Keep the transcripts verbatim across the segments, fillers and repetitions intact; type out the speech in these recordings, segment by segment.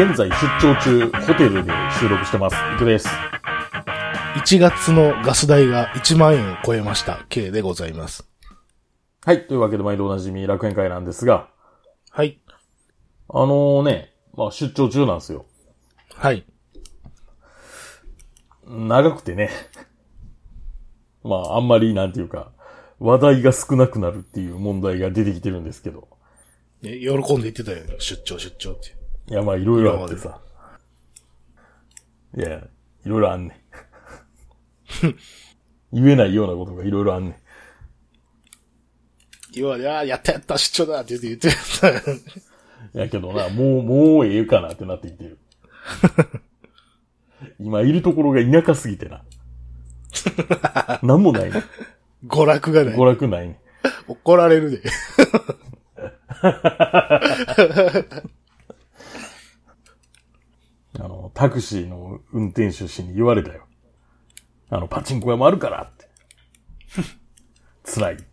現在出張中、ホテルで収録してます。いくです。 いちがつのガス代がいちまんえんを超えました。K でございます。 はい。というわけで毎度おなじみ楽園会なんですが。 はい。 あのー、ね、まあ出張中なんですよ。 はい。 長くてね。まああんまりなんていうか、話題が少なくなるっていう問題が出てきてるんですけど。 ね、喜んで言ってたよ。出張出張って。 いやまあいろいろあってさ。いや、いろいろあんねん。言えないようなことがいろいろあんねん。 今まで、ああ、やったやった出張だって言って言ってた。 やけどな、もう、もうええかなってなってきてる。今いるところが田舎すぎてな。なんもないね。 娯楽がない。 娯楽ないね。 怒られるで。 あの、タクシーの運転手氏に言われたよ。あの、パチンコ屋もあるからって。辛いって。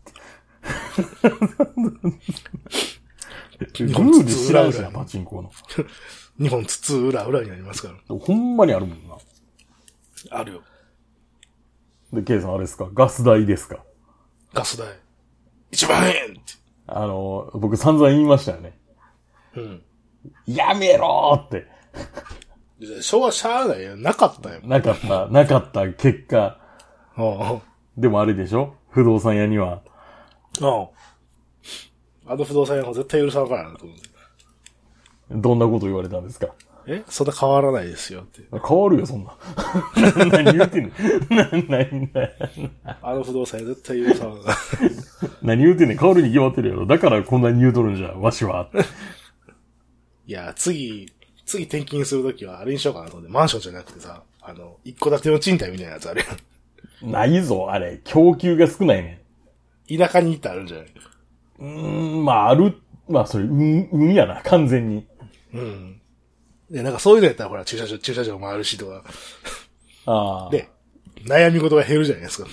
ルール知らんしな、パチンコの。 日本つつ裏裏になりますから。 ほんまにあるもんな。 あるよ。 で、ケイさんあれですか？ガス代ですか？ ガス代。いちまんえんって。 あの、僕散々言いましたよね。 うん。 やめろーって。 昭和しゃあないよ。なかったよ。 なかった、なかった結果。 ああ。 でもあれでしょ？不動産屋には。 ああ。あの不動産屋も絶対許さんからなと思って。 どんなこと言われたんですか？ えそんな変わらないですよって。 変わるよ、そんな。何言うてんねん。何、何、 あの不動産屋絶対許さんから。 何言うてんねん。変わるに決まってるやろ。だからこんなに言うとるんじゃ、わしは。 いや、次、次転勤するときはあれにしようかなと思って、マンションじゃなくてさ、あの、一戸建ての賃貸みたいなやつあるやん。ないぞ、あれ。供給が少ないねん。田舎に行ってあるんじゃないうーん、まあある、まあそれ、うん、うんやな、完全に。 うん。で、なんかそういうのやったらほら、駐車場、駐車場もあるしとか。 ああ。 で、悩み事が減るじゃないですか。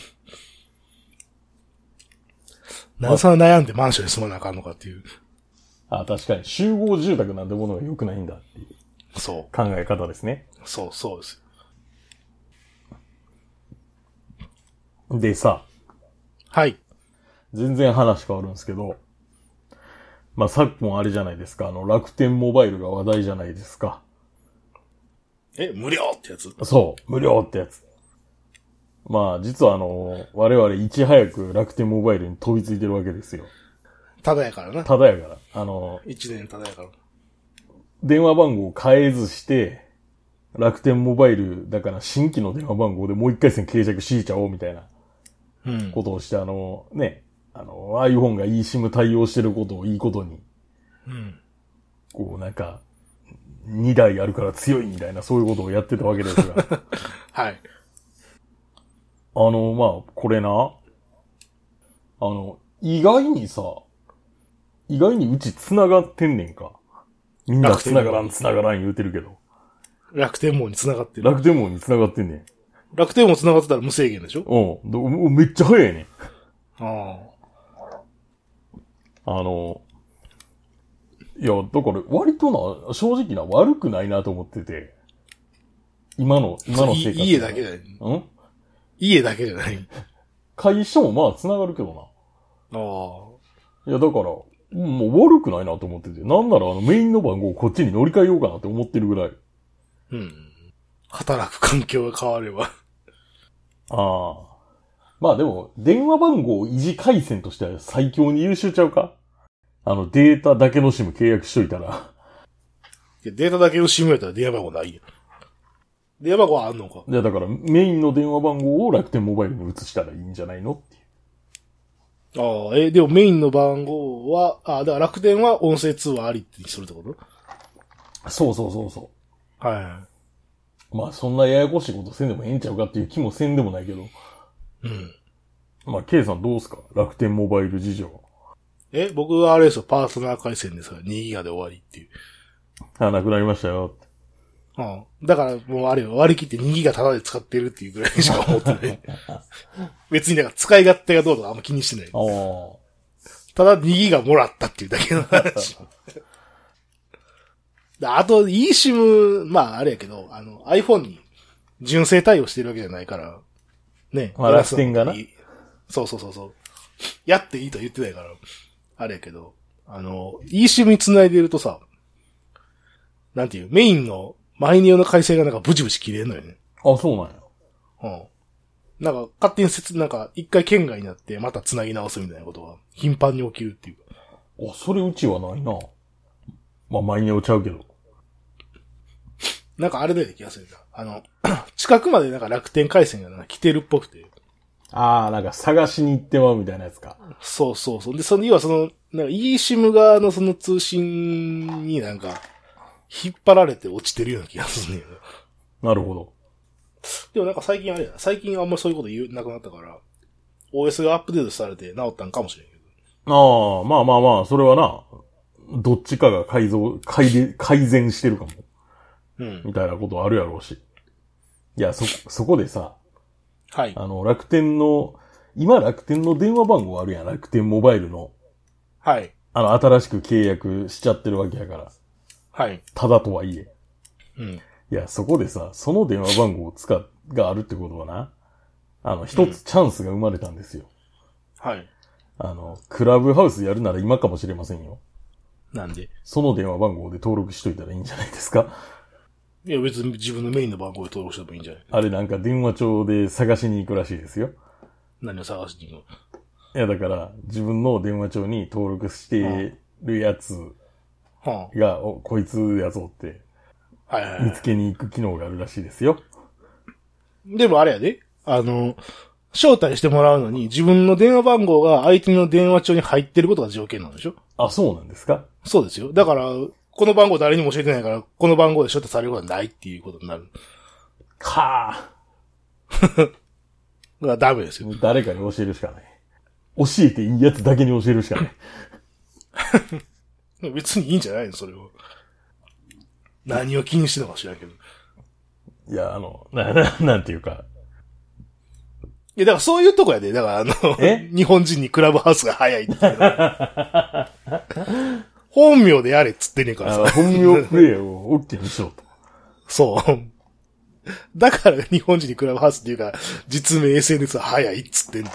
なんでそんな悩んでマンションに住まなあかんのかっていう。 ああ、確かに。集合住宅なんてものが良くないんだっていうそう。 考え方ですね。 そう、そうですよ。でさ。 はい。 全然話変わるんですけど。まあ、昨今あれじゃないですか。あの、楽天モバイルが話題じゃないですか。 え、無料ってやつ？ そう、無料ってやつ。まあ、実はあの、我々いち早く楽天モバイルに飛びついてるわけですよ。 ただやからな。 ただやから。あの、 一年ただやから。 電話番号を変えずして、楽天モバイルだから新規の電話番号でもう一回戦契約しちゃおうみたいなことをして、うん、あの、ね、あの、iPhone が eSIM 対応してることをいいことに、 うん、 こうなんか、にだいあるから強いみたいなそういうことをやってたわけですが。 はい。 あの、まあ、これな、あの、意外にさ、意外にうち繋がってんねんか。みんな繋がらん繋がらん言うてるけど。 楽天網に繋がってる。 楽天網に繋がってんねん。 楽天網繋がってたら無制限でしょ？ うん。めっちゃ早いねん。 ああ。あの、いや、だから割とな、正直な悪くないなと思ってて。今の、今の生活。 家だけじゃない。 うん家だけじゃない。 会社もまあ繋がるけどな。ああ。 いや、だから、もう悪くないなと思ってて。なんならあのメインの番号をこっちに乗り換えようかなって思ってるぐらい。 うん。働く環境が変われば。 ああ。まあでも、電話番号維持回線としては最強に優秀ちゃうか？あの、データだけの SIM 契約しといたら。 いや、データだけの SIM やったら電話番号ないよ。電話番号はあんのか？ いや、だからメインの電話番号を楽天モバイルに移したらいいんじゃないのっていう。 ああ、え、でもメインの番号は、ああ、だから楽天は音声通話ありってするってこと？ そうそうそうそう。 はい。 まあそんなややこしいことせんでもええんちゃうかっていう気もせんでもないけど。 うん。 まあ、K さんどうすか？楽天モバイル事情。 え、僕はあれですよ、パートナー回線ですから、にギガで終わりっていう。 あ、なくなりましたよ。 うん。だからもうあれよ、割り切ってにギガタダで使ってるっていうぐらいしか思ってない。別にだから使い勝手がどうとかあんま気にしてない。ただにギガもらったっていうだけの話。 あと eSIM、まああれやけど、あの iPhone に純正対応してるわけじゃないから、ね。 まあ楽天がな。 そうそうそうそう。やっていいと言ってないから、あれやけど、あの、eSIM に繋いでるとさ、なんていう、メインのマイネオの回線がなんかブチブチ切れるのよね。 あ、そうなんや。 うん。なんか勝手に接、なんか一回圏外になってまた繋ぎ直すみたいなことが頻繁に起きるっていう。 あ、それうちはないな。まあ、マイネオちゃうけど。 なんかあれだよね気がするな。あの、近くまでなんか楽天回線がなんか来てるっぽくて。 ああ、なんか探しに行ってまうみたいなやつか。 そうそうそう。で、その、要はその、なんか eSIM 側のその通信になんか、引っ張られて落ちてるような気がするね。 なるほど。 でもなんか最近あれやな。最近あんまりそういうこと言うなくなったから、オーエス がアップデートされて治ったんかもしれんけど。ああ、まあまあまあ、それはな、どっちかが改造、改で改善してるかも。うん。みたいなことあるやろうし。いや、そ、そこでさ、 はい。 あの、楽天の、今楽天の電話番号あるやん、楽天モバイルの。 はい。 あの、新しく契約しちゃってるわけやから。 はい。 ただとはいえ。 うん。 いや、そこでさ、その電話番号を使っ、があるってことはな、あの、一つチャンスが生まれたんですよ。 うん、はい。 あの、クラブハウスやるなら今かもしれませんよ。 なんで？ その電話番号で登録しといたらいいんじゃないですか？ いや、別に自分のメインの番号で登録してもいいんじゃない？ あれなんか電話帳で探しに行くらしいですよ。 何を探しに行くの？いや、だから、自分の電話帳に登録してるやつが、お、こいつやぞって、はいはいはい、見つけに行く機能があるらしいですよ。 でもあれやで、あの、招待してもらうのに自分の電話番号が相手の電話帳に入ってることが条件なんでしょ？ あ、そうなんですか？ そうですよ。だから、この番号誰にも教えてないから、この番号で招待されることはないっていうことになる。 はぁ。だからダメですよ。 誰かに教えるしかない。教えていいやつだけに教えるしかない。 別にいいんじゃないのそれを。何を気にしてたか知らんけど。 いや、あの、な、な、なんていうか。 いや、だからそういうとこやで。だからあの、日本人にクラブハウスが早いっていう本名でやれっつってねえからさ。 本名プレイを OK にしようと。 そう。だから日本人にクラブハウスっていうか、実名 エスエヌエス は早いっつってんね。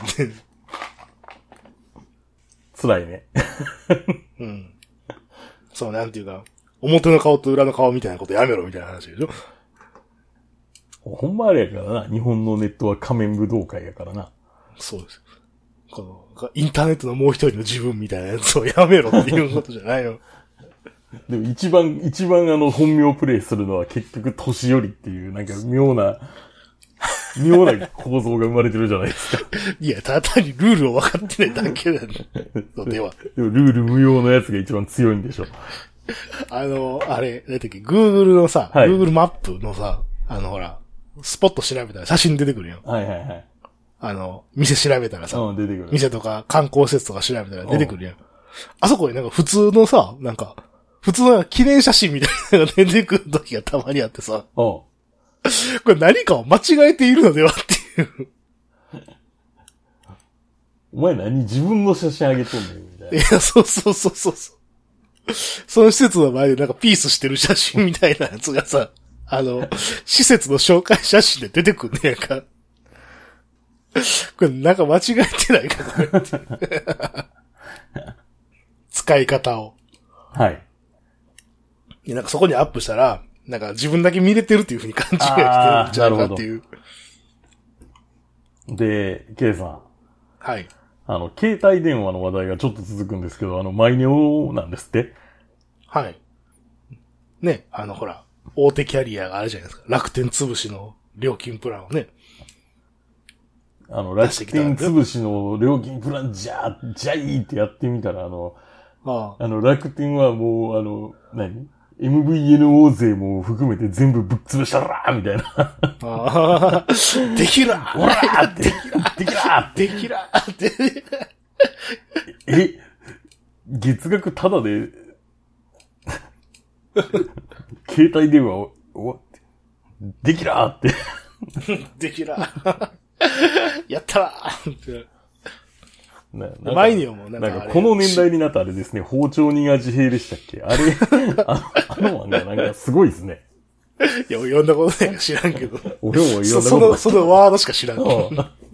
辛いね。 うん。そう、なんていうか、表の顔と裏の顔みたいなことやめろみたいな話でしょ。 ほんまあれやからな。日本のネットは仮面武道会やからな。 そうです。この、インターネットのもう一人の自分みたいなやつをやめろっていうことじゃないの。 でも一番、一番あの本名プレイするのは結局年寄りっていうなんか妙な、妙な構造が生まれてるじゃないですか。 いや、ただ単にルールを分かってないだけなのでは。 でもルール無用のやつが一番強いんでしょ。 あの、あれ、なんだっけ、Google のさ、はい、Google マップのさ、あのほら、スポット調べたら写真出てくるよ。 はいはいはい。 あの、店調べたらさ、 うん、出てくる。 店とか観光施設とか調べたら出てくるやん。あそこになんか普通のさ、なんか、普通の記念写真みたいなのが出てくる時がたまにあってさ、これ何かを間違えているのではっていう。 お前何自分の写真あげとんねんみたいな。 いや、そうそうそうそう。その施設の前でなんかピースしてる写真みたいなやつがさ、あの、施設の紹介写真で出てくんねやんか。これなんか間違えてないかこれって使い方を。 はい。 いや、なんかそこにアップしたら、なんか自分だけ見れてるっていう風に勘違いしてるんじゃないかっていう。 で、K さん。 はい。 あの、携帯電話の話題がちょっと続くんですけど、あの、マイネオなんですって？ はい。ね、あの、ほら、大手キャリアがあるじゃないですか。楽天潰しの料金プランをね。 あの、楽天潰しの料金プランじゃ、じゃいいってやってみたら、あの、ああ、あの、楽天はもう、あの、何？ エムブイエヌオー 勢も含めて全部ぶっ潰したらーみたいな。 ああ、できらーおらーって。できらーできらーって。 え、月額タダで、携帯電話を、おできらーって。 できらー。やったらーって。 なマイニオもなんかなんかこの年代になったあれですね、包丁人が自閉でしたっけあれ、ああの漫画なんかすごいですね。 いや、読んだことないか知らんけど。 俺も読んだことない。 その、そのワードしか知らんけど。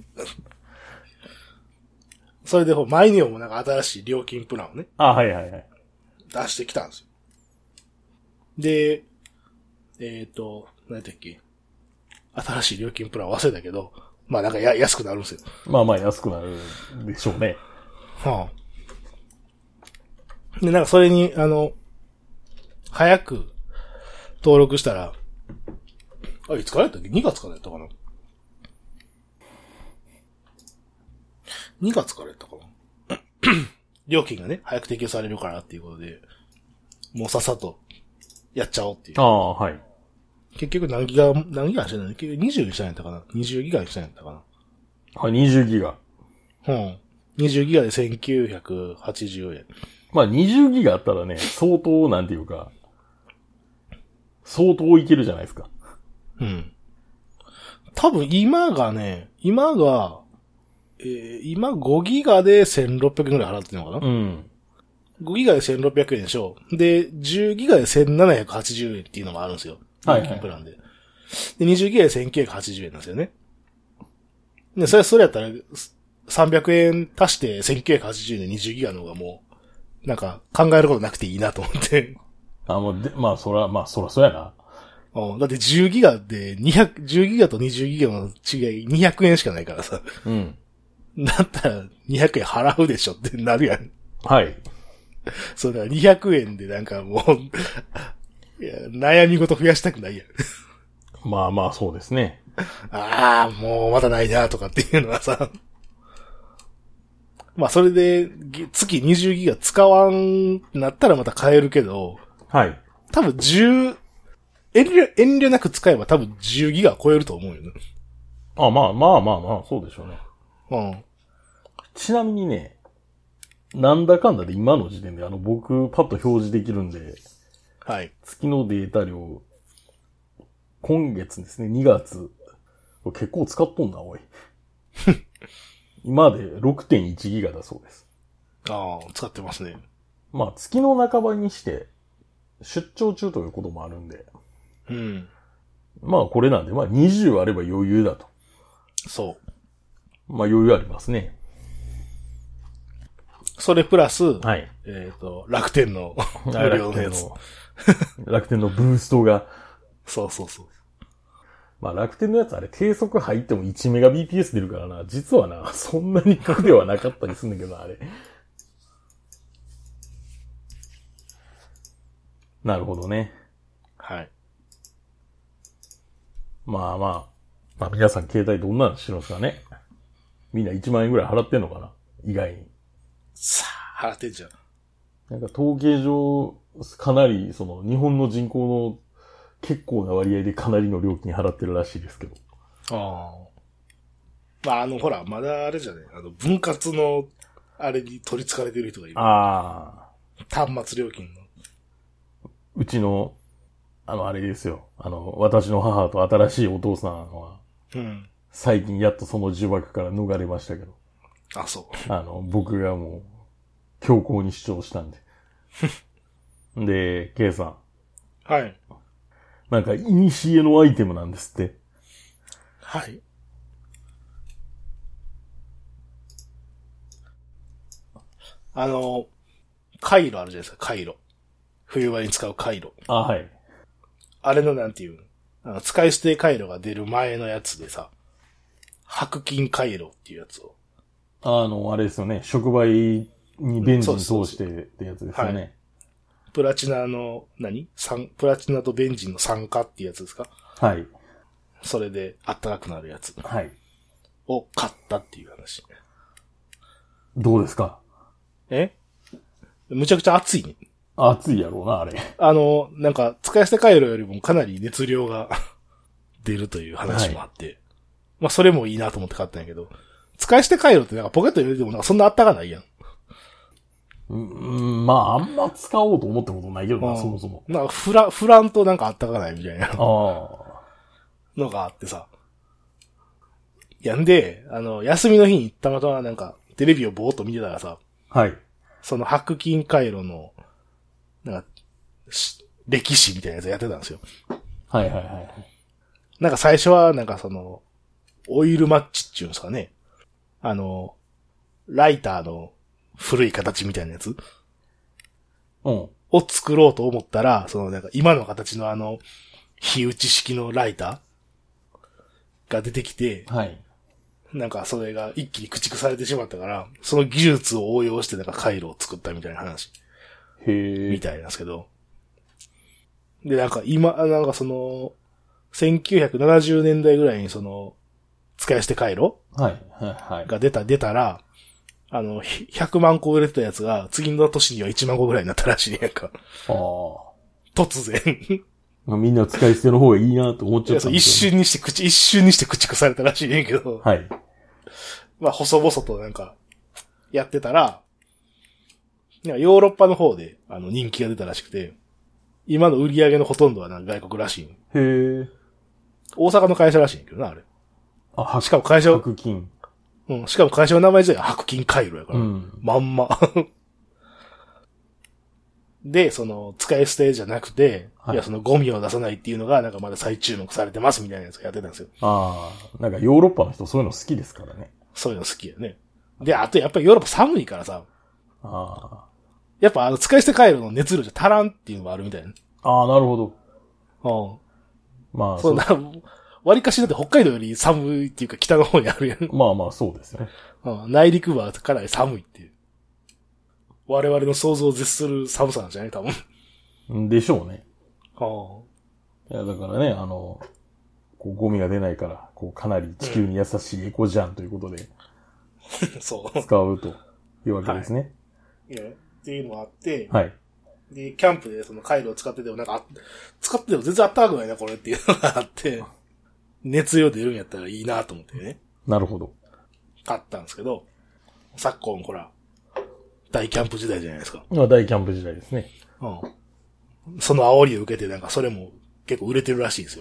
それで、マイニオもなんか新しい料金プランをね。 あ、はいはいはい。 出してきたんですよ。で、えっ、ー、と、何だっけ。新しい料金プラン忘れたけど、まあなんかや安くなるんですよ。 まあまあ安くなるでしょうね。 はあ。で、なんかそれに、あの、早く登録したら、あ、いつからやったっけ ?に 月からやったかな ?に 月からやったかな料金がね、早く提供されるからっていうことで、もうさっさとやっちゃおうっていう。 ああ、はい。 結局何ギガ、何ギガにしたんだっけ ?にじゅう にしたんやったかな ?にじゅう ギガにしたんやったかなはい、にじゅうギガ。 うん。にじゅうギガでせんきゅうひゃくはちじゅうえん。 まあにじゅうギガあったらね、相当なんていうか、相当いけるじゃないですか。 うん。多分今がね、今が、えー、今ごギガでせんろっぴゃくえんぐらい払ってるのかなうん。ごギガでせんろっぴゃくえんでしょで、じゅうギガでせんななひゃくはちじゅうえんっていうのもあるんですよ。はい、はい。プランで。で、にじゅうギガでせんきゅうひゃくはちじゅうえんなんですよね。で、それ、それやったら、さんびゃくえん足してせんきゅうひゃくはちじゅうえんでにじゅうギガの方がもう、なんか考えることなくていいなと思って。 あ、もうで、まあそら、まあそらそうやな。 うん。だってじゅうギガでにひゃく、じゅうギガとにじゅうギガの違いにひゃくえんしかないからさ。うん。だったらにひゃくえん払うでしょってなるやん。 はい。 そうだからにひゃくえんでなんかもういや、悩み事増やしたくないやん。 まあまあそうですね。 ああ、もうまだないなとかっていうのはさ。まあそれで月にじゅうギガ使わんなったらまた買えるけど。はい。多分じゅう、遠慮、遠慮なく使えば多分じゅうギガ超えると思うよね。 あまあまあまあまあ、そうでしょうね。 うん。 ちなみにね、なんだかんだで今の時点であの僕パッと表示できるんで、はい。月のデータ量、今月ですね、にがつ。結構使っとんな、おい。今で ろくてんいちギガだそうです。 ああ、使ってますね。 まあ月の半ばにして、出張中ということもあるんで。うん。まあこれなんで、まあにじゅうあれば余裕だと。そう。まあ余裕ありますね。 それプラス、はい。えっ、ー、と、楽天の無料のやつ。 楽天のブーストが。 そうそうそう。 まあ楽天のやつあれ低速入ってもいちメガビーピーエス 出るからな。実はな、そんなに苦ではなかったりするんだけどな、あれ。なるほどね。はい。まあまあ。まあ皆さん携帯どんなのしてるんですかね。みんないちまんえんぐらい払ってんのかな意外に。 さあ、払ってんじゃん。 なんか統計上、かなり、その、日本の人口の結構な割合でかなりの料金払ってるらしいですけど。ああ。まあ、あの、ほら、まだあれじゃね、あの、分割の、あれに取り憑かれてる人がいる。ああ。端末料金の。 うちの、あの、あれですよ。あの、私の母と新しいお父さんは、うん。最近やっとその呪縛から逃れましたけど。 あ、そう。 あの、僕がもう、強硬に主張したんで。で、K さん。はい。なんか、イニシエのアイテムなんですって。はい。 あの、回路あるじゃないですか、回路。冬場に使う回路。 あ、はい。 あれのなんていうあの使い捨て回路が出る前のやつでさ、白金回路っていうやつを。 あの、あれですよね。触媒にベンジン通してってやつですよね。はい、 プラチナの何、何プラチナとベンジンの酸化っていうやつですかはい。それで暖かくなるやつ。はい。を買ったっていう話。 どうですかえむちゃくちゃ熱いね。 熱いやろうな、あれ。 あの、なんか、使い捨て回路よりもかなり熱量が出るという話もあって。はい、まあ、それもいいなと思って買ったんやけど、使い捨て回路ってなんかポケットに入れてもなんかそんなあったかないやん。 うん、まあ、あんま使おうと思ったことないけどな、そもそも。 なんかフラ、フランとなんかあったかないみたいな。のがあってさ。やんで、あの、休みの日にたまたまなんかテレビをぼーっと見てたらさ、 はい。 その白金回路の、なんか、歴史みたいなやつやってたんですよ。 はいはいはい。 なんか最初は、なんかその、オイルマッチっていうんですかね。あの、ライターの古い形みたいなやつうん。 を作ろうと思ったら、そのなんか今の形のあの、火打ち式のライターが出てきて、 はい。 なんかそれが一気に駆逐されてしまったから、その技術を応用してなんか回路を作ったみたいな話。 へー。 みたいなんですけど。で、なんか今、なんかその、せんきゅうひゃくななじゅうねんだいぐらいにその、使い捨て回路はい、はい、はい。 が出た、出たら、あの、ひゃくまんこ売れてたやつが、次の年にはいちまんこぐらいになったらしいね、やんか。 ああ。 突然。 みんな使い捨ての方がいいなと思っちゃったん一ですよ、ね。 瞬にして口、一瞬にして駆逐されたらしいねんけど。 はい。 まあ、細々となんか、やってたら、ヨーロッパの方で、あの、人気が出たらしくて、今の売り上げのほとんどはなんか外国らしい。 へえ。 大阪の会社らしいんやけどな、あれ。 あ、 しかも会社、 白金。 うん、しかも会社の名前自体は白金回路やから。 うん。 まんま。で、その、使い捨てじゃなくて、はい、いや、そのゴミを出さないっていうのが、なんかまだ再注目されてますみたいなやつをやってたんですよ。 ああ、なんかヨーロッパの人そういうの好きですからね。 そういうの好きやね。で、あとやっぱりヨーロッパ寒いからさ。 ああ。 やっぱあの、使い捨て回路の熱量じゃ足らんっていうのがあるみたいな。 ああ、なるほど。 うん。まあ、 そうな、割かしだって北海道より寒いっていうか北の方にあるやん。 まあまあ、そうですよね。 うん、内陸部はかなり寒いっていう。我々の想像を絶する寒さなんじゃない多分。 でしょうね。 はあ、いや、だからね、あの、こうゴミが出ないから、こう、かなり地球に優しいエコジャンということで、 うん、そう。 使うというわけですね。 はい。いや、っていうのがあって、 はい。 で、キャンプでその回路を使っててもなんか、使ってても全然あったかくないな、これっていうのがあって、熱量出るんやったらいいなと思ってね。 なるほど。 買ったんですけど、昨今ほら、大キャンプ時代じゃないですか。 まあ、大キャンプ時代ですね。 うん。その煽りを受けてなんかそれも結構売れてるらしいですよ。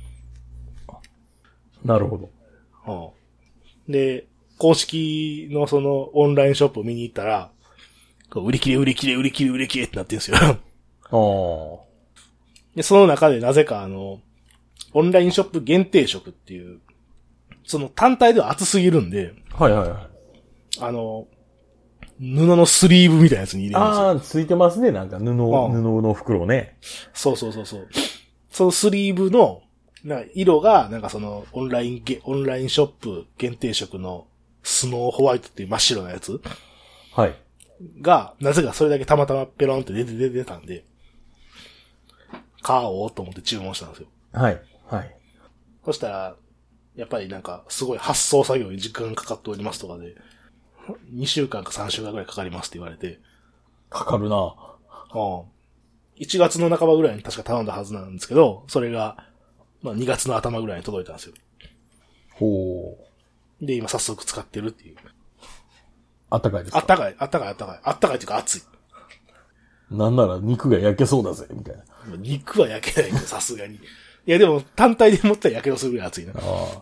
なるほど。 うん。で、公式のそのオンラインショップを見に行ったら、売り切れ売り切れ売り切れ売り切れってなってるんですよ。ああ。で、その中でなぜかあの、オンラインショップ限定色っていう、その単体では厚すぎるんで、 はいはいはい。 あの、布のスリーブみたいなやつに入れるんですよ。 ああ、ついてますね、なんか布、布の袋ね。 そうそうそうそう。そのスリーブの、な色が、なんかその、オンラインゲ、オンラインショップ限定色のスノーホワイトっていう真っ白なやつ。 はい。 が、なぜかそれだけたまたまペロンって出て出てたんで、買おうと思って注文したんですよ。 はい。はい。 そしたら、やっぱりなんか、すごい発送作業に時間がかかっておりますとかで、にしゅうかんかさんしゅうかんくらいかかりますって言われて。 かかるなぁ。 うん。いちがつの半ばぐらいに確か頼んだはずなんですけど、それが、まあにがつの頭ぐらいに届いたんですよ。 ほう。で、今早速使ってるっていう。 あったかいですか？ あったかい、あったかい、あったかい。あったかいっていうか熱い。 なんなら肉が焼けそうだぜ、みたいな。 肉は焼けないけど、さすがに。いや、でも単体で持ったら焼けどするぐらい熱いな。ああ。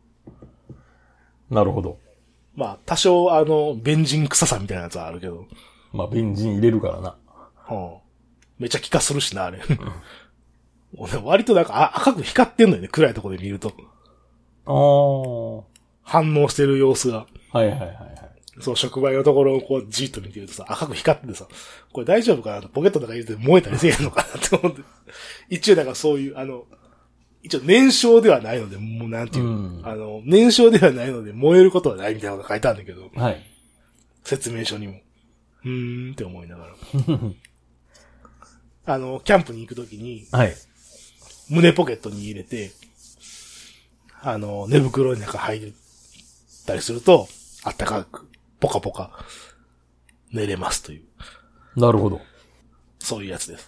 なるほど。 まあ、多少あの、ベンジン臭さみたいなやつはあるけど。 まあ、ベンジン入れるからな。 うん。めっちゃ気化するしな、あれ。うん、割となんか赤く光ってんのよね、暗いところで見ると。 ああ。 反応してる様子が。 はいはいはいはい。 そう、触媒のところをこうじっと見てるとさ、赤く光っててさ、これ大丈夫かなとポケットの中に入れて燃えたりせえへんのかなって思って。一応なんかそういう、あの、一応燃焼ではないので、もうなんていう、うん、あの、燃焼ではないので燃えることはないみたいなことが書いてあるんだけど。 はい。 説明書にも。うーんって思いながら。あの、キャンプに行くときに、 はい。 胸ポケットに入れて、あの、寝袋の中入ったりすると、あったかく、ポカポカ、寝れますという。 なるほど。 そういうやつです。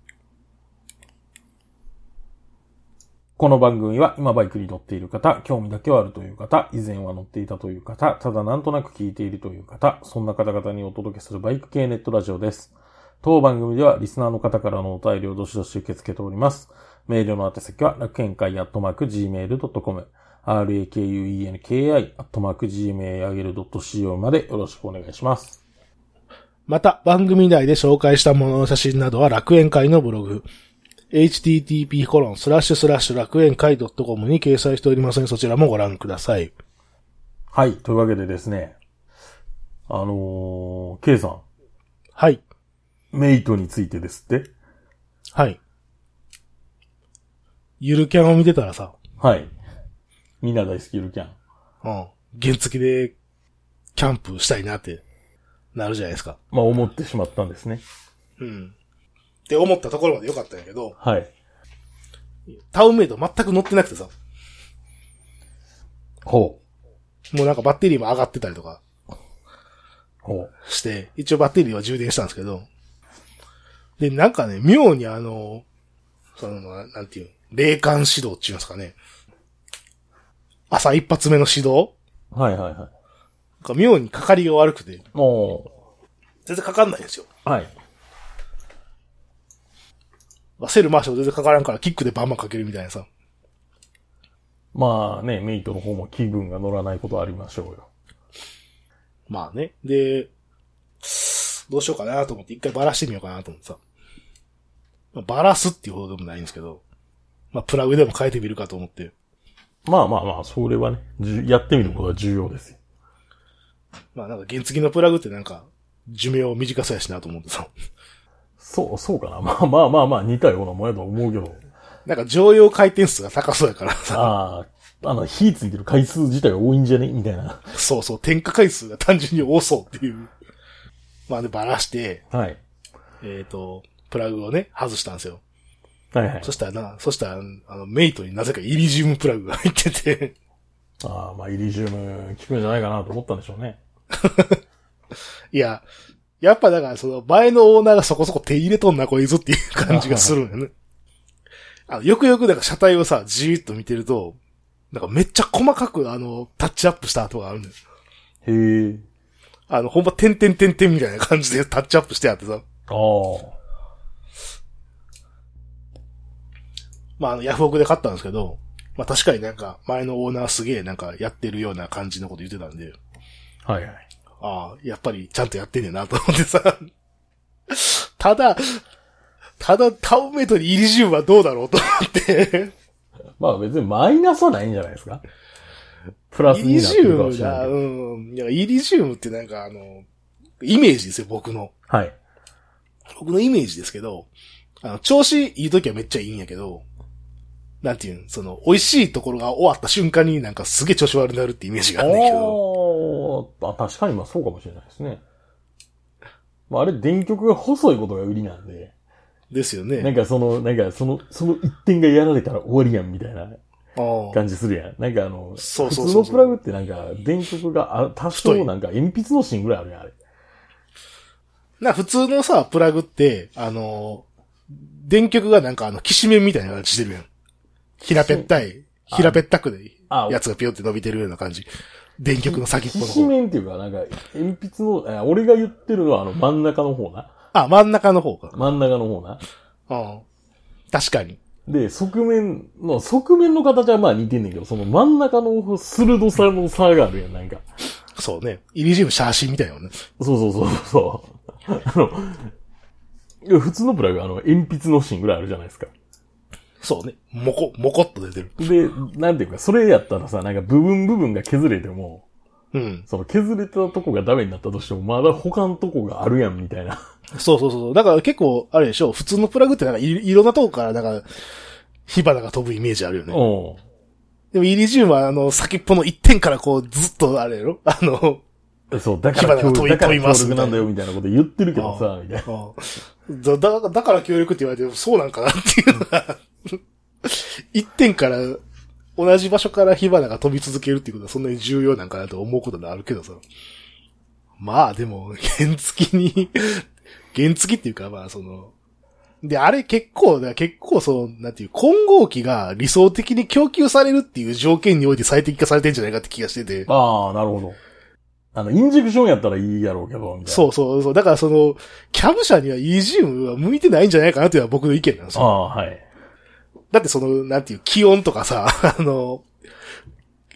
この番組は今バイクに乗っている方、興味だけはあるという方、以前は乗っていたという方、ただなんとなく聞いているという方、そんな方々にお届けするバイク系ネットラジオです。当番組ではリスナーの方からのお便りをどしどし受け付けております。メールの宛先は楽園会アットマーク ジーメールドットコム、 アールエーケーユーイーエヌケーアイ アットマーク ジーメール アゲル ドットシーオー までよろしくお願いします。 また、番組内で紹介したものの写真などは楽園会のブログ、エイチティーティーピーコロンスラッシュスラッシュ楽園会ドットコム に掲載しておりますので、そちらもご覧ください。 はい。というわけでですね。あのー、K さん。 はい。 メイトについてですって？ はい。ゆるキャンを見てたらさ。 はい。みんな大好きゆるキャン。 うん。原付で、キャンプしたいなって、なるじゃないですか。 まあ思ってしまったんですね。 うん。って思ったところまでよかったんやけど。 はい。 タウンメイト全く乗ってなくてさ。 ほう。もうなんかバッテリーも上がってたりとか。 ほう。 して、一応バッテリーは充電したんですけど。で、なんかね、妙にあの、その、なんていう、霊感指導っていうんですかね。朝一発目の指導はいはいはい。 なんか妙にかかりが悪くて。 おー。 全然かかんないんですよ。 はい。 セル回しても全然かからんからキックでバンバンかけるみたいなさ。 まあね、メイトの方も気分が乗らないことありましょうよ。 まあね。で、どうしようかなと思って一回バラしてみようかなと思ってさ。まあ、バラすっていうほどでもないんですけど、まあプラグでも変えてみるかと思って。 まあまあまあ、それはね、やってみることは重要ですよ。 まあなんか原付のプラグってなんか、寿命を短そうやしなと思ってさ。 そう、そうかな。まあまあまあまあ似たようなもんやと思うけど。 なんか常用回転数が高そうやからさ。 ああ、あの、火ついてる回数自体が多いんじゃねみたいな。 そうそう、点火回数が単純に多そうっていう。まあで、ばらして、 はい。 えっと、プラグをね、外したんですよ。 はいはい。 そしたらな、そしたら、あの、メイトになぜかイリジウムプラグが入ってて。 ああ、まあイリジウム効くんじゃないかなと思ったんでしょうね。 いや、やっぱだからその前のオーナーがそこそこ手入れとんなこいつっていう感じがするんよね。あのよくよくだから車体をさ、じーっと見てると、なんかめっちゃ細かくあの、タッチアップした跡があるんだよ。 へえ。 あの、ほんま、てんてんてんてんみたいな感じでタッチアップしてあってさ。ああ。 まあ、あの、ヤフオクで買ったんですけど、まあ確かになんか、前のオーナーすげえなんかやってるような感じのこと言ってたんで。 はいはい。 ああ、やっぱりちゃんとやってんねんなと思ってさ。ただ、ただ、タウンメイトにイリジウムはどうだろうと思って。 まあ別にマイナスはないんじゃないですか。プラスになってるかもしれないけど。 イリジウムが、うん。いや、イリジウムってなんかあの、イメージですよ、僕の。 はい。 僕のイメージですけど、あの、調子いい時はめっちゃいいんやけど、なんていうの、その、美味しいところが終わった瞬間になんかすげえ調子悪くなるってイメージがあるんだけど。 ああ、確かにまあそうかもしれないですね。まああれ電極が細いことが売りなんで。 ですよね。 なんかその、なんかその、その一点がやられたら終わりやんみたいな感じするやん。なんかあの、 そうそうそうそう、 普通のプラグってなんか電極が多少なんか鉛筆の芯ぐらいあるやん、あれ。 な、普通のさ、プラグって、あの、電極がなんかあの、きしめんみたいな感じしてるやん。平べったい、平べったくで、やつがピヨって伸びてるような感じ。電極の先っぽの方。 きしめんっていうか、なんか、鉛筆の、俺が言ってるのはあの真ん中の方な。 あ、真ん中の方か。 真ん中の方な。 うん。確かに。 で、側面の、側面の形はまあ似てんねんけど、その真ん中の鋭さの差があるやん、なんか。 そうね。イリジウムシャーシンみたいなね。 そうそうそうそう。あの、いや普通のプラグあの、鉛筆の芯ぐらいあるじゃないですか。 そうね。もこ、もこっと出てる。 で、なんていうか、それやったらさ、なんか部分部分が削れても、 うん。 その削れたとこがダメになったとしても、まだ他のとこがあるやん、みたいな。 そうそうそう。だから結構、あれでしょ、普通のプラグってなんかい、いろんなとこからなんか、火花が飛ぶイメージあるよね。 おうでもイリジウムはあの、先っぽの一点からこう、ずっとあれやろあの、 そう、だから強力、だから強力なんだよ、みたいなこと言ってるけどさ、みたいな。 だ、だ、だから強力って言われても、そうなんかなっていうのが、一点から、同じ場所から火花が飛び続けるっていうことはそんなに重要なんかなと思うことがあるけどさ。まあでも、原付に、原付っていうかまあその、で、あれ結構、結構その、なんていう、混合機が理想的に供給されるっていう条件において最適化されてんじゃないかって気がしてて。 ああ、なるほど。あの、インジェクションやったらいいやろうけど、みたいな。 そうそうそう。だからその、キャブ車にはイージウムは向いてないんじゃないかなっていうのは僕の意見なんですよ。 ああ、はい。 だってその、なんていう、気温とかさ、あの、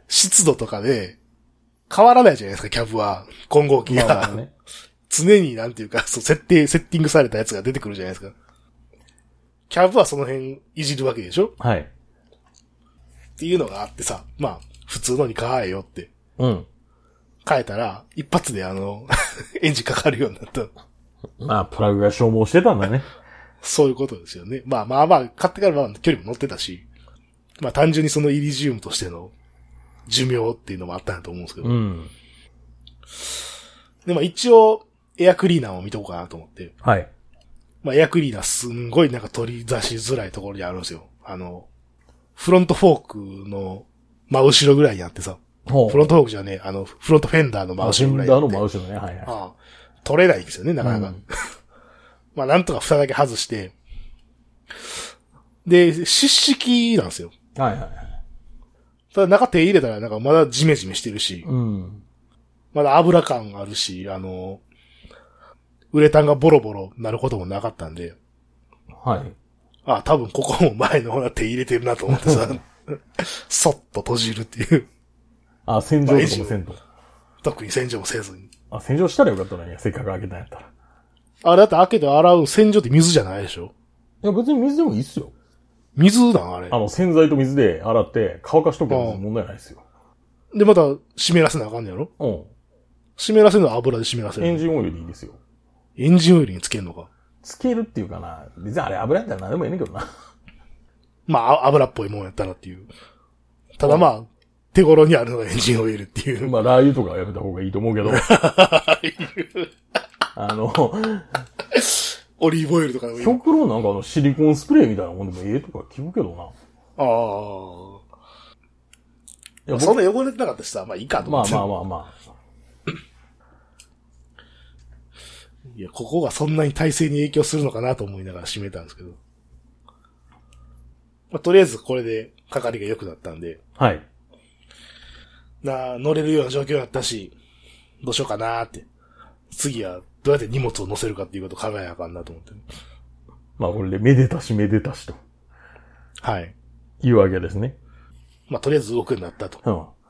湿度とかで変わらないじゃないですか、キャブは。混合機が。まあね、常になんていうか、そう、設定、セッティングされたやつが出てくるじゃないですか。キャブはその辺いじるわけでしょ？ はい。 っていうのがあってさ、まあ、普通のに変えよって。 うん。 変えたら、一発であの、エンジンかかるようになった。 まあ、プラグが消耗してたんだね。 そういうことですよね。まあまあまあ、買ってからまあ距離も乗ってたし、まあ単純にそのイリジウムとしての寿命っていうのもあったんだと思うんですけど。 うん。 でも一応、エアクリーナーを見とこうかなと思って。 はい。 まあエアクリーナーすんごいなんか取り出しづらいところにあるんですよ。あの、フロントフォークの真後ろぐらいにあってさ。フロントフォークじゃねえ、あの、フロントフェンダーの真後ろぐらいにあって。 フェンダーの真後ろね、はいはい。 ああ取れないんですよね、なかなか。うん、まあなんとか蓋だけ外して、で、湿式なんですよ。 はいはいはい。 ただ中手入れたらなんかまだジメジメしてるし、 うん、 まだ油感あるし、あの、ウレタンがボロボロなることもなかったんで、 はい。 あ、多分ここも前のほら手入れてるなと思ってさ、そっと閉じるっていう。 あ、洗浄とかもせんと。 特に洗浄もせずに。 あ、洗浄したらよかったね。せっかく開けたんやったら。 あれだって開けて洗う洗浄って水じゃないでしょ？ いや別に水でもいいっすよ。 水なんあれ。 あの洗剤と水で洗って乾かしとけば問題ないですよ。 で、また湿らせなあかんねやろ？ うん。 湿らせるのは油で湿らせる。 エンジンオイルでいいですよ。 エンジンオイルにつけるのか。 つけるっていうかな。別にあれ油やったら何でもいいねんけどな。 まあ油っぽいもんやったらっていう。ただまあ、手頃にあるのがエンジンオイルっていう。 まあラー油とかはやめた方がいいと思うけど。あの、 オリーブオイルとかでもいい。 極論なんかあのシリコンスプレーみたいなもんでもええとか聞くけどな。 ああ。いや、そんな汚れてなかったしさ、まあいいかと思って。 まあまあまあまあ。 いや、ここがそんなに体勢に影響するのかなと思いながら閉めたんですけど。まあ、とりあえずこれで、かかりが良くなったんで。 はい。 な、乗れるような状況だったし、どうしようかなーって。次は、どうやって荷物を乗せるかっていうことを考えなあかんなと思って。 まあこれでめでたしめでたしと。 はい。 いうわけですね。 まあとりあえず動くようになったと。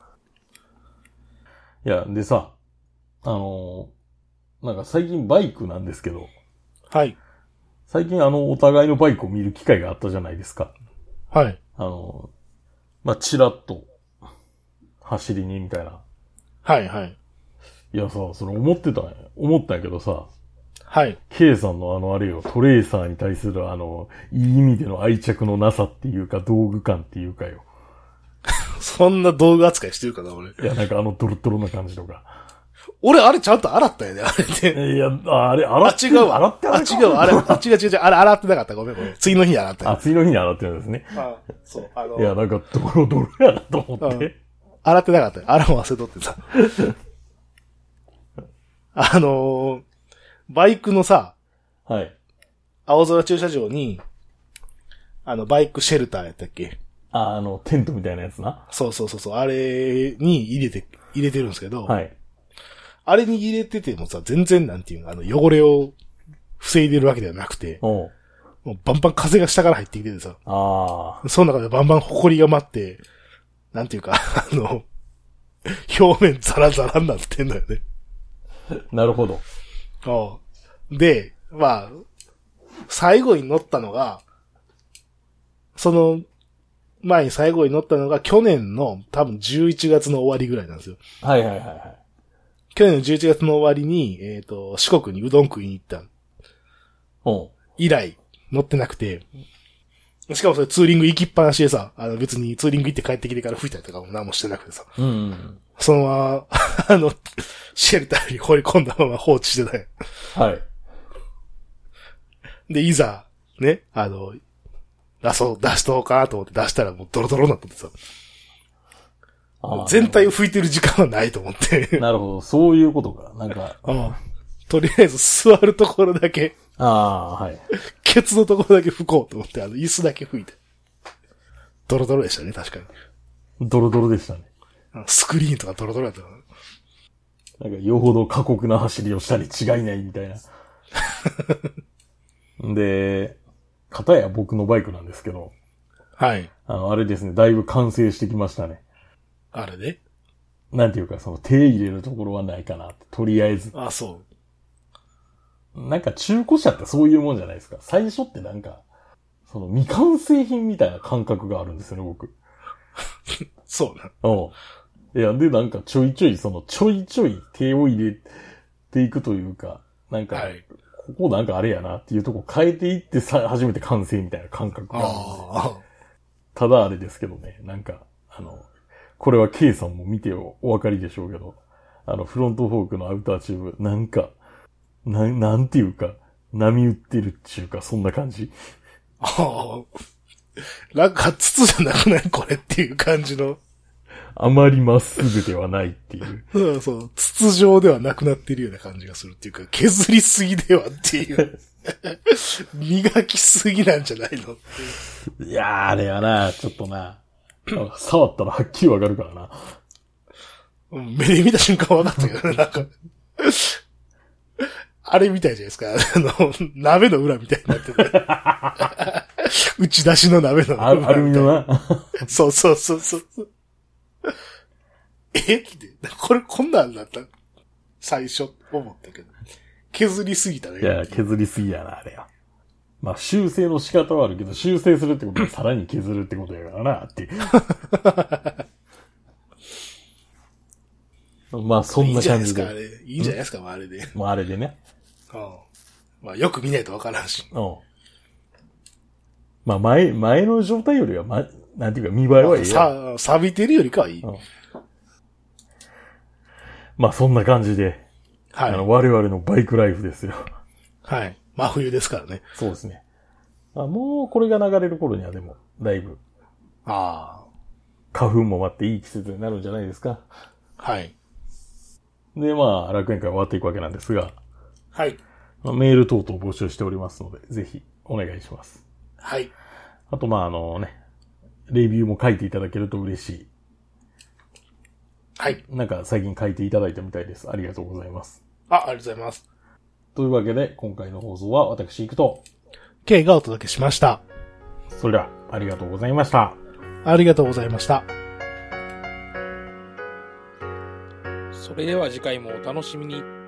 うん。いや、でさ、あのー、なんか最近バイクなんですけど。 はい。 最近あの、お互いのバイクを見る機会があったじゃないですか。 はい。 あのー、まあ、チラッと、走りにみたいな。 はいはい。 いやさ、それ思ってたんや、思ったんやけどさ。 はい。 K さんのあのあれよ、トレーサーに対するあの、いい意味での愛着のなさっていうか、道具感っていうかよ。 そんな道具扱いしてるかな、俺。 いや、なんかあのドロドロな感じとか。 俺、あれちゃんと洗ったよね、あれって。 いや、あれ、洗ってあ、違うわ。 洗ってあ、違うわ。あれ、あ、違う違う違う。あれ、洗ってなかった。ごめんごめん。次の日に洗った。 あ、次の日に洗ってるんですね。 あ、そう。あの。 いや、なんかドロドロやなと思って。うん、 洗ってなかったよ。洗う忘れとってさ。あのー、バイクのさ、 はい。 青空駐車場に、あの、バイクシェルターやったっけ？ あ、あの、テントみたいなやつな。 そうそうそうそう。あれに入れて、入れてるんですけど。 はい。 あれに入れててもさ、全然なんていうの、あの、汚れを防いでるわけではなくて、 おうもうバンバン風が下から入ってきててさ、 あその中でバンバン埃が舞って、なんていうか、あの、表面ザラザラになってんだよね。 なるほど。 ああで、まあ、最後に乗ったのが、その前に最後に乗ったのが去年の多分じゅういちがつの終わりぐらいなんですよ。 はいはいはいはい。 去年のじゅういちがつの終わりに、えっと、四国にうどん食いに行った。 おう以来、乗ってなくて、しかもそれツーリング行きっぱなしでさ、あの別にツーリング行って帰ってきてから吹いたりとかも何もしてなくてさ。 うん、うん。 そのまま、あの、シェルターに放り込んだまま放置してたよ。 はい。 で、いざ、ね、あの、出そう、出しとうかと思って出したらもうドロドロになっててさ。全体を拭いてる時間はないと思って。 なるほど、そういうことか。なんか。 ああとりあえず座るところだけ。 ああ、はい。 ケツのところだけ拭こうと思って、あの、椅子だけ拭いて。ドロドロでしたね、確かに。ドロドロでしたね。 スクリーンとかドロドロだった。 なんか、よほど過酷な走りをしたに違いないみたいな。で、片や僕のバイクなんですけど。 はい。 あの、あれですね、だいぶ完成してきましたね。 あれね。 なんていうか、その手入れるところはないかなって、とりあえず。 あ、そう。 なんか中古車ってそういうもんじゃないですか。最初ってなんか、その未完成品みたいな感覚があるんですよね、僕。 そうな。 うん。いや、で、なんかちょいちょい、そのちょいちょい手を入れていくというか、なんか、はい、ここなんかあれやなっていうとこ変えていってさ、初めて完成みたいな感覚があるんですよ。ただあれですけどね、なんか、あの、これは K さんも見てお分かりでしょうけど、あの、フロントフォークのアウターチューブ、なんか、な、なんていうか、波打ってるっていうか、そんな感じ。 ああ。なんか、筒じゃなくないこれっていう感じの。 あまりまっすぐではないっていう。 そうそう。筒状ではなくなってるような感じがするっていうか、削りすぎではっていう。磨きすぎなんじゃないのっていう。 いやー、あれはな、ちょっとな、触ったらはっきりわかるからな。 目で見た瞬間わかったけどね、なんか。あれみたいじゃないですか。あの、鍋の裏みたいになってて。打ち出しの鍋の裏。 アルミのな。 そうそうそうそう。えって、これこんなんだった最初思ったけど。削りすぎたね。 いや、削りすぎやな、あれは。まあ、修正の仕方はあるけど、修正するってことはさらに削るってことやからな、っていう。まあ、そんな感じで。 いいんじゃないですか、あれ。いいんじゃないですか、まあ、あれで。 まあ、あれでね。 うん。まあ、よく見ないとわからんし。 うん。まあ、前、前の状態よりは、ま、なんていうか、見栄えはいいさ、錆びてるよりかはいい。うん。 まあ、そんな感じで。はい。あの、我々のバイクライフですよ。 はい。真冬ですからね。 そうですね。あ、もう、これが流れる頃にはでも、だいぶ。 ああ。 花粉も待っていい季節になるんじゃないですか。 はい。 で、まあ、楽園会終わっていくわけなんですが。 はい。 まあ、メール等々募集しておりますので、ぜひ、お願いします。 はい。 あと、まあ、あのね、レビューも書いていただけると嬉しい。 はい。 なんか、最近書いていただいたみたいです。ありがとうございます。 あ、ありがとうございます。 というわけで、今回の放送は私行くと、 K がお届けしました。 それでは、ありがとうございました。 ありがとうございました。 それでは次回もお楽しみに。